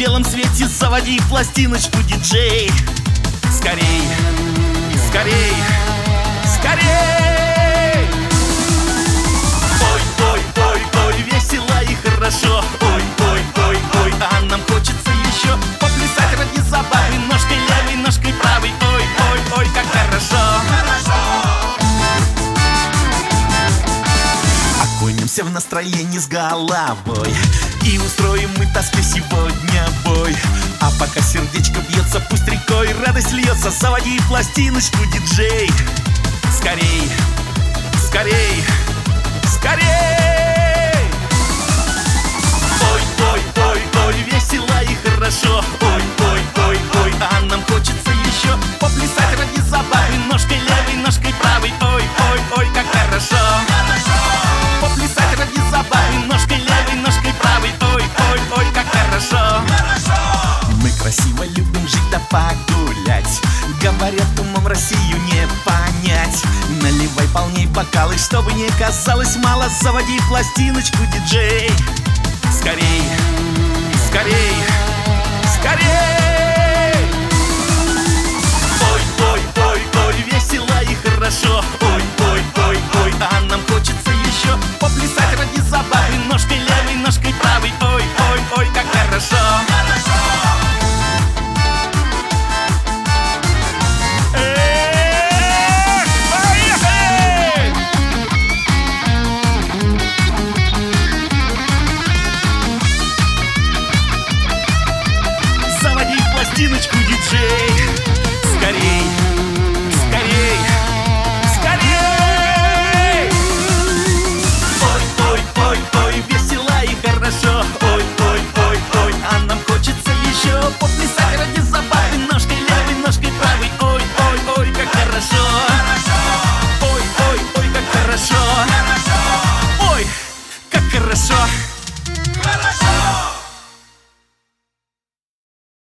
белом свете заводи пластиночку, диджей. Скорей, скорей, скорей! Ой, ой, ой, ой, весело и хорошо. Ой, ой, ой, ой, а нам хочется еще поплясать ради забавы. Ножкой левой, ножкой правой. Ой, ой, ой, как хорошо. Окунемся в настроение с головой и устроим мы тоске сегодня бой. А пока сердечко бьется, пусть рекой радость льется. Заводи пластиночку, диджей. Скорей, скорей, скорей! Ой, ой, ой, ой, весело и хорошо. Ой, ой, ой, ой, а нам хочется еще поплясать ради забавы. Ножкой левой, ножкой правой. Ой, ой, ой, как хорошо. Поплясать ради забавы. Ножкой левой, ножкой правой. Ой, ой, ой, как хорошо. Мы красиво любим жить да погулять. Говорят, умом Россию не понять. Наливай полней бокалы, чтобы не казалось мало. Заводи пластиночку, диджей. Скорей, скорей, скорей! Ой, ой, ой, ой, весело и хорошо. Ой, ой, ой, ой, а нам хочется еще поплясать ради забавы. Ножкой левой, ножкой правой. Ой, ой, ой, как хорошо. Заводи пластиночку, диджей.